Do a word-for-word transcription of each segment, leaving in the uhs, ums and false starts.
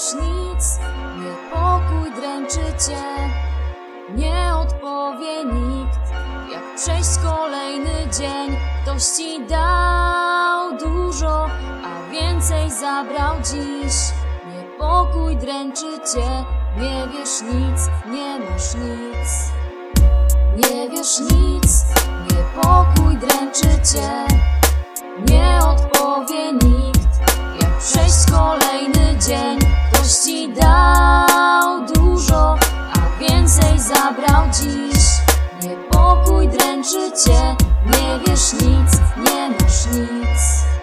wiesz nic, niepokój dręczy cię. Nie odpowie nikt, jak przejść kolejny dzień. Ktoś ci dał dużo, a więcej zabrał dziś. Niepokój dręczy cię, nie wiesz nic, nie masz nic. Nie wiesz nic, niepokój dręczy cię. Nie odpowie nikt, jak przejść kolejny dzień. Ktoś ci dał dużo, a więcej zabrał dziś. Niepokój dręczy cię, nie wiesz nic, nie masz nic.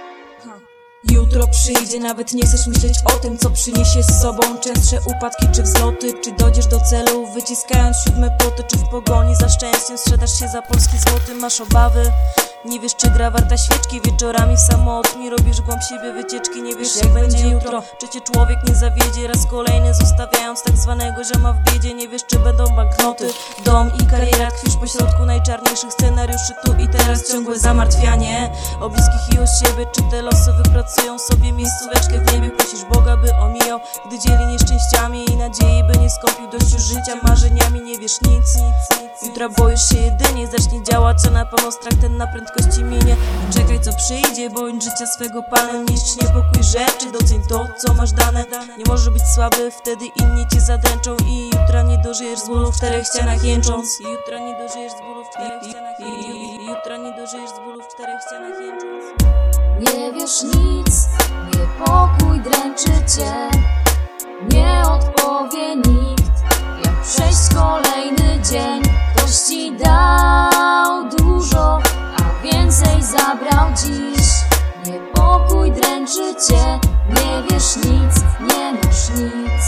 Jutro przyjdzie, nawet nie chcesz myśleć o tym, co przyniesie z sobą. Częstsze upadki czy wzloty, czy dojdziesz do celu, wyciskając siódme płoty, czy w pogoni za szczęściem sprzedasz się za polski złoty. Masz obawy, nie wiesz, czy gra warta świeczki. Wieczorami w samotni robisz głąb siebie wycieczki. Nie wiesz, jak będzie jutro, czy cię człowiek nie zawiedzie. Raz kolejny zostawiając tak zwanego zioma w biedzie. Nie wiesz, czy będą banknoty, dom i kariera. Tkwisz pośrodku najczarniejszych scenariuszy tu i teraz. Ciągłe zamartwianie o bliskich i o siebie. Czy te losy wypracują sobie miejscóweczkę w niebie? Prosisz Boga, by omijał, gdy dzieli nieszczęściami i nadziei, by nie skąpił dość już życia marzeniami. Nie wiesz nic, nic, nic. Jutra boisz się jedynie, zacznie działać, a na pewno strach ten na prędkości minie. Czekaj, co przyjdzie, bądź życia swego panem. Niszcz niepokój rzeczy, doceń to, co masz dane. Nie możesz być słaby, wtedy inni cię zadręczą. I jutra nie dożyjesz z bólu w czterech ścianach jęcząc. I jutra nie dożyjesz z bólu w czterech ścianach jęcząc. I jutra nie dożyjesz z bólu w czterech ścianach jęcząc. Nie wiesz nic, niepokój dręczy cię. Nie odpowie nikt, jak przejść kolejny dzień. Ktoś ci dał dużo, a więcej zabrał dziś. Niepokój dręczy cię, nie wiesz nic, nie masz nic.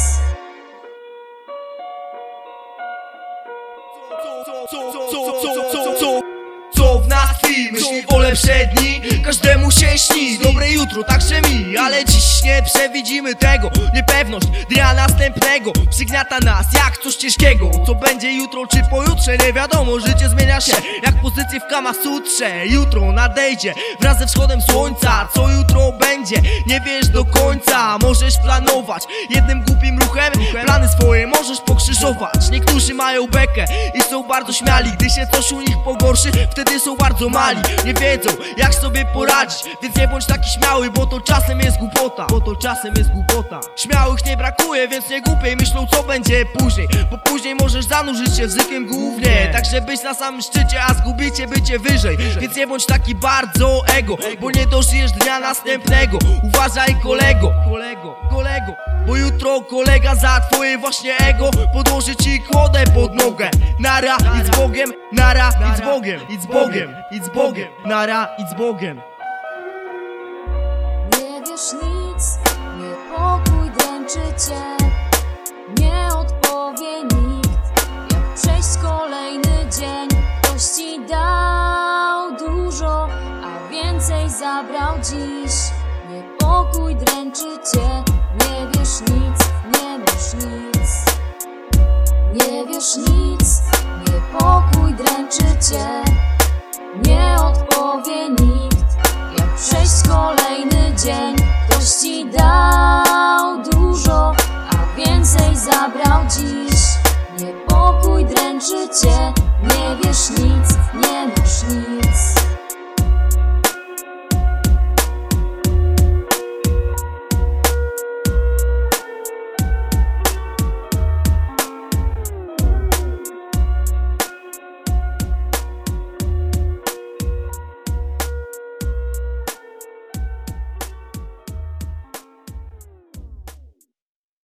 Co w nas tkwi? Myśli o lepsze dni, każdemu się śni dobre jutro, także mi, ale dziś nie przewidzimy tego. Niepewność dnia następnego przygniata nas jak coś ciężkiego. Co będzie jutro czy pojutrze, nie wiadomo. Życie zmienia się jak pozycje w Kama Sutrze. Jutro nadejdzie wraz ze wschodem słońca. Co jutro będzie, nie wiesz do końca. Możesz planować jednym głupim ruchem, plany swoje możesz pokrzyżować. Niektórzy mają bekę i są bardzo śmiali, gdy się coś u nich pogorszy, wtedy są bardzo mali. Nie wiedzą jak sobie poradzić, więc nie bądź taki śmiały, bo to czasem jest głupota. Bo to czasem jest głupota. Śmiałych nie brakuje, więc nie głupiej myślą co będzie później, bo później możesz zanurzyć się w zwykłym głównie. Tak żebyś na samym szczycie, a zgubicie bycie wyżej. Więc nie bądź taki bardzo ego, bo nie dożyjesz dnia następnego. Uważaj kolego, kolego, kolego, bo jutro kolega za twoje właśnie ego podłoży ci kłodę pod nogę. Nara, idź z Bogiem, nara, idź z Bogiem, idź z Bogiem, idź z Bogiem, nara, idź z Bogiem. Nie wiesz nic, niepokój dręczy cię. Nie odpowie nikt, jak przejść kolejny dzień. Ktoś ci dał dużo, a więcej zabrał dziś. Niepokój dręczy cię, nie wiesz nic, nie masz nic. Nie wiesz nic, niepokój dręczy cię. Nie odpowie nikt, jak przejść kolejny dzień. Ktoś ci dał dużo, a więcej zabrał dziś. Niepokój dręczy cię, nie wiesz nic, nie